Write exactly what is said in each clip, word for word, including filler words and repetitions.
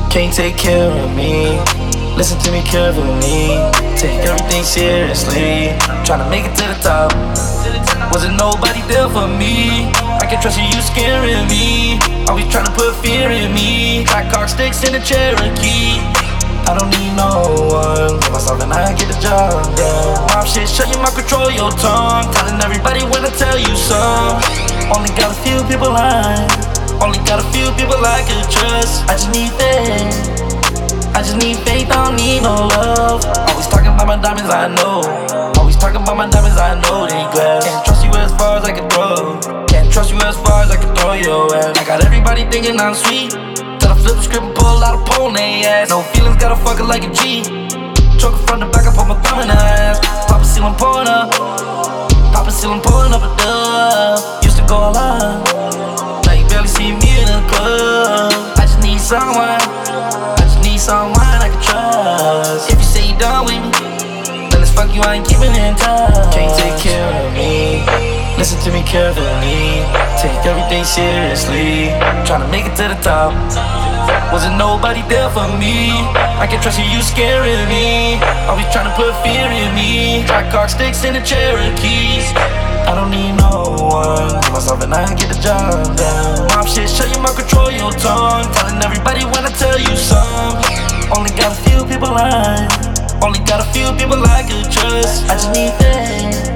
Can't take care of me. Listen to me carefully. Take everything seriously. Tryna make it to the top. Wasn't nobody there for me. I can trust you, you scaring me. Always tryna put fear in me. Black car sticks in the Cherokee. I don't need no one. Give myself and I get the job done. Mom shit, shut your mouth, control your tongue. Telling everybody when I tell you some. Only got a few people lying. Only got a few people I could trust. I just need faith. I just need faith, I don't need no love. Always talking about my diamonds, I know. Always talking about my diamonds, I know they glass. Can't trust you as far as I can throw. Can't trust you as far as I can throw your ass. I got everybody thinking I'm sweet. Till I flip the script and pull out a pole in they ass. No feelings, gotta fuck it like a G. Choke it from the back, I put my thumb in her ass. Pop a seal, I'm pulling up. Pop a seal, I'm pulling up a dub. Used to go alive. Now you barely see me in the club. I just need someone. I just need someone I can trust. If you say you done with me, then it's fuck you, I ain't keeping in touch. Can't take care of me. Listen to me carefully. Take everything seriously. Tryna make it to the top. Wasn't nobody there for me. I can trust you, you scaring me. Always tryna put fear in me. Black car sticks in the Cherokees. I don't need no one. Give myself and I get the job done. Mom shit, shut your mouth, control your tongue. Telling everybody when I tell you some. Only got a few people lying. Only got a few people I could trust. I just need faith.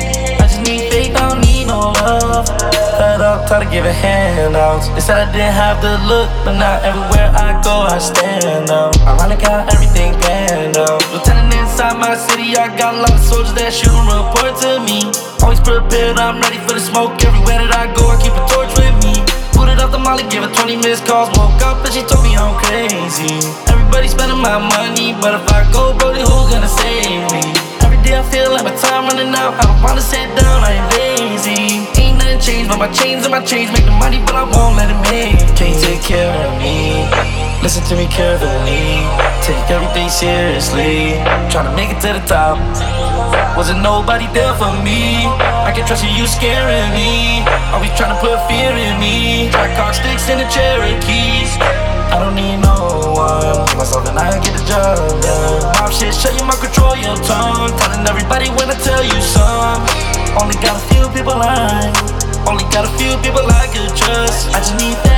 I just need faith, I don't need no love. Fed up, try to give a handouts. They said I didn't have the look, but now everywhere I go I stand out. Ironic how everything panned out. Lieutenant inside my city, I got a lot of soldiers that shoot and report to me. Always prepared, I'm ready for the smoke. Everywhere that I go, I keep a torch with me. Booted up the molly, give her twenty missed calls. Woke up and she told me I'm crazy. Everybody spending my money, but if I go broke, then who gonna save me? Every day I feel like my time running out. I don't wanna sit down, I ain't lazy. Ain't nothing changed, but my chains and my chains make the money, but I won't let it make. Can't take care of me. Listen to me carefully. Take everything seriously. Tryna make it to the top. Wasn't nobody there for me. I can trust you, you scaring me. Always tryna put fear in me. Black car sticks in the Cherokees. I don't need no one. Give myself and I get the job done. Mom shit, shut your mouth, control your tongue. Telling everybody when I tell you some. Only got a few people lying. Only got a few people I could trust. I just need that.